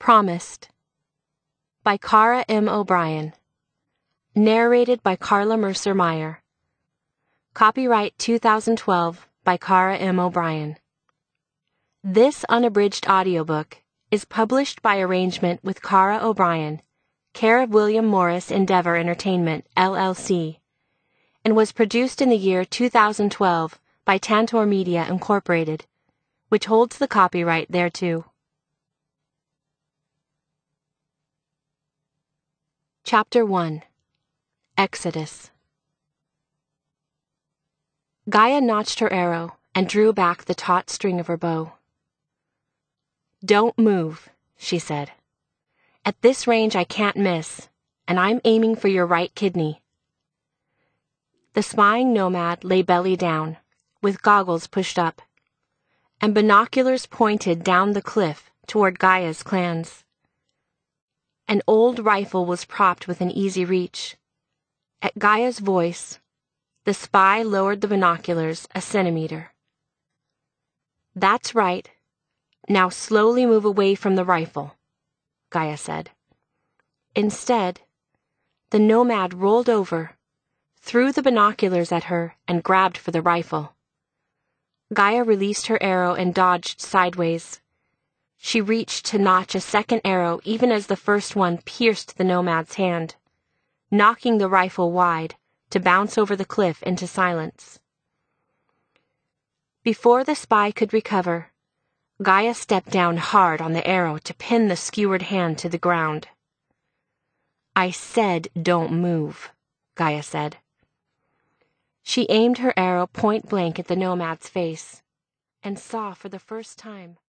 Promised by Cara M. O'Brien. Narrated by Carla Mercer Meyer. Copyright 2012 by Cara M. O'Brien. This unabridged audiobook is published by arrangement with Cara O'Brien, care of William Morris Endeavor Entertainment, LLC, and was produced in the year 2012 by Tantor Media, Incorporated, which holds the copyright thereto. Chapter 1. Exodus. Gaia notched her arrow and drew back the taut string of her bow. "Don't move," she said. "At this range I can't miss, and I'm aiming for your right kidney." The spying nomad lay belly down, with goggles pushed up, and binoculars pointed down the cliff toward Gaia's clans. An old rifle was propped within easy reach. At Gaia's voice, the spy lowered the binoculars a centimeter. "That's right. Now slowly move away from the rifle," Gaia said. Instead, the nomad rolled over, threw the binoculars at her, and grabbed for the rifle. Gaia released her arrow and dodged sideways. She reached to notch a second arrow even as the first one pierced the nomad's hand, knocking the rifle wide to bounce over the cliff into silence. Before the spy could recover, Gaia stepped down hard on the arrow to pin the skewered hand to the ground. "I said don't move," Gaia said. She aimed her arrow point blank at the nomad's face, and saw for the first time